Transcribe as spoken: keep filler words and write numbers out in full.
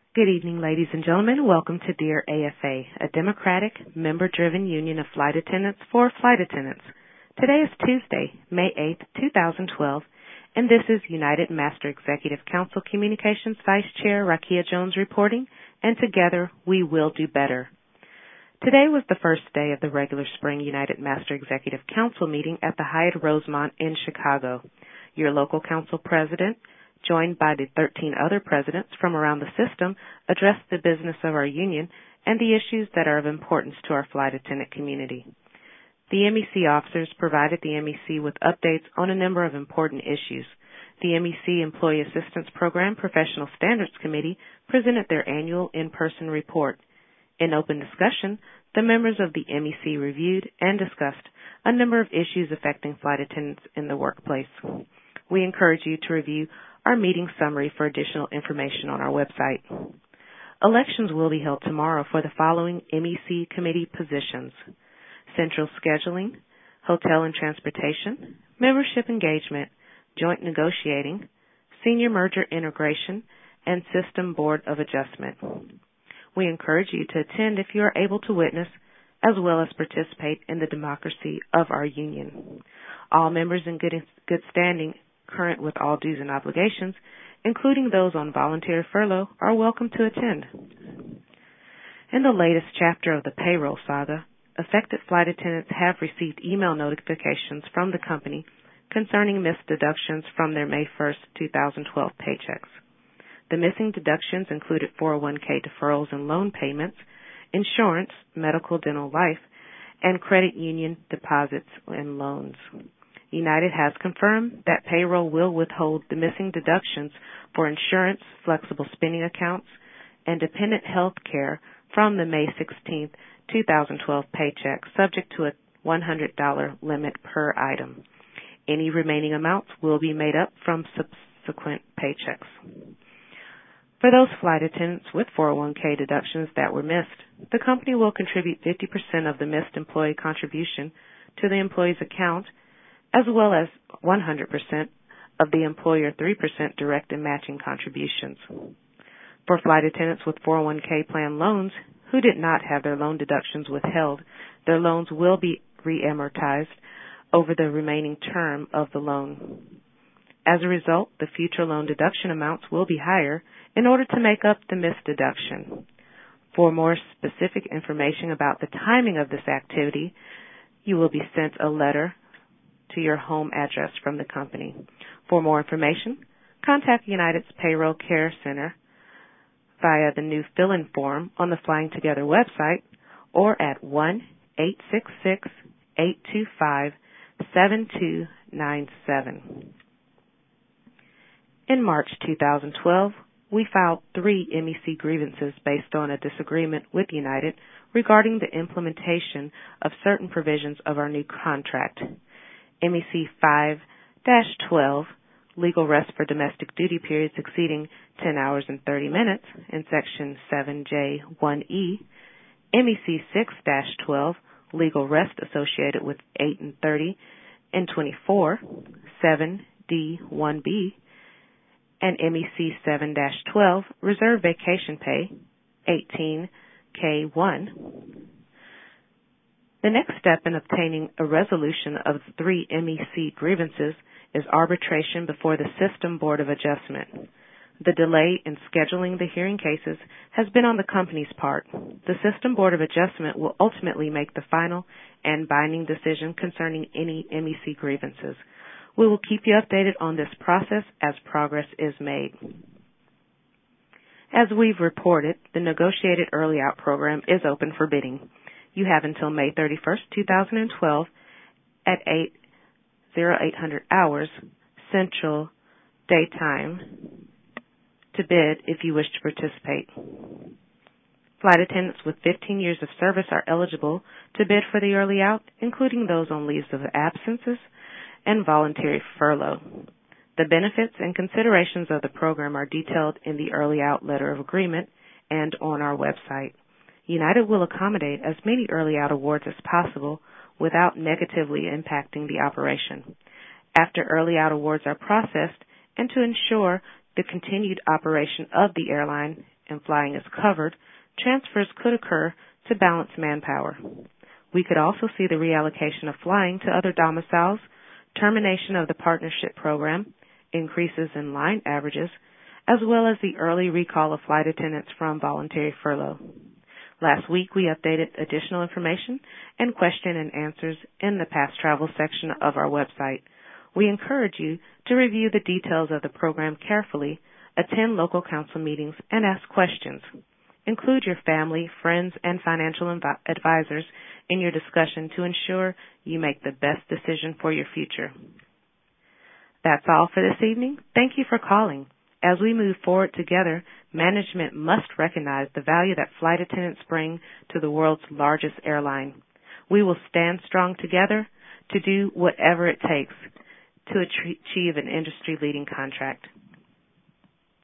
Good evening, ladies and gentlemen. Welcome to Dear A F A, a democratic, member-driven union of flight attendants for flight attendants. Today is Tuesday, May eighth, twenty twelve, and this is United Master Executive Council Communications Vice Chair Rakia Jones reporting, and together we will do better. Today was the first day of the regular spring United Master Executive Council meeting at the Hyatt Rosemont in Chicago. Your local council president, joined by the thirteen other presidents from around the system, addressed the business of our union and the issues that are of importance to our flight attendant community. The M E C officers provided the M E C with updates on a number of important issues. The M E C Employee Assistance Program Professional Standards Committee presented their annual in-person report. In open discussion, the members of the M E C reviewed and discussed a number of issues affecting flight attendants in the workplace. We encourage you to review our meeting summary for additional information on our website. Elections will be held tomorrow for the following M E C committee positions: Central Scheduling, Hotel and Transportation, Membership Engagement, Joint Negotiating, Senior Merger Integration, and System Board of Adjustment. We encourage you to attend if you are able to witness, as well as participate in the democracy of our union. All members in good, good standing, current with all dues and obligations, including those on voluntary furlough, are welcome to attend. In the latest chapter of the payroll saga, affected flight attendants have received email notifications from the company concerning missed deductions from their May first, twenty twelve paychecks. The missing deductions included four oh one k deferrals and loan payments, insurance, medical, dental, life, and credit union deposits and loans. United has confirmed that payroll will withhold the missing deductions for insurance, flexible spending accounts, and dependent health care from the May sixteenth, twenty twelve paycheck, subject to a one hundred dollars limit per item. Any remaining amounts will be made up from subsequent paychecks. For those flight attendants with four oh one k deductions that were missed, the company will contribute fifty percent of the missed employee contribution to the employee's account, as well as one hundred percent of the employer three percent direct and matching contributions. For flight attendants with four oh one k plan loans who did not have their loan deductions withheld, their loans will be re-amortized over the remaining term of the loan. As a result, the future loan deduction amounts will be higher in order to make up the missed deduction. For more specific information about the timing of this activity, you will be sent a letter to your home address from the company. For more information, contact United's Payroll Care Center via the new fill-in form on the Flying Together website or at one eight six six, eight two five, seven two nine seven. In March twenty twelve, we filed three M E C grievances based on a disagreement with United regarding the implementation of certain provisions of our new contract. M E C five dash twelve, legal rest for domestic duty periods exceeding ten hours and thirty minutes, in Section seven J one E, M E C six dash twelve, legal rest associated with eight and thirty and twenty-four, seven D one B, and M E C seven dash twelve, reserve vacation pay, eighteen K one. The next step in obtaining a resolution of the three M E C grievances is arbitration before the System Board of Adjustment. The delay in scheduling the hearing cases has been on the company's part. The System Board of Adjustment will ultimately make the final and binding decision concerning any M E C grievances. We will keep you updated on this process as progress is made. As we've reported, the negotiated early out program is open for bidding. You have until May thirty-first, twenty twelve at eight hundred hours Central Daytime to bid if you wish to participate. Flight attendants with fifteen years of service are eligible to bid for the early out, including those on leaves of absences and voluntary furlough. The benefits and considerations of the program are detailed in the early out letter of agreement and on our website. United will accommodate as many early out awards as possible without negatively impacting the operation. After early out awards are processed and to ensure the continued operation of the airline and flying is covered, transfers could occur to balance manpower. We could also see the reallocation of flying to other domiciles, termination of the partnership program, increases in line averages, as well as the early recall of flight attendants from voluntary furlough. Last week, we updated additional information and question and answers in the past travel section of our website. We encourage you to review the details of the program carefully, attend local council meetings, and ask questions. Include your family, friends, and financial inv- advisors in your discussion to ensure you make the best decision for your future. That's all for this evening. Thank you for calling. As we move forward together, management must recognize the value that flight attendants bring to the world's largest airline. We will stand strong together to do whatever it takes to achieve an industry-leading contract.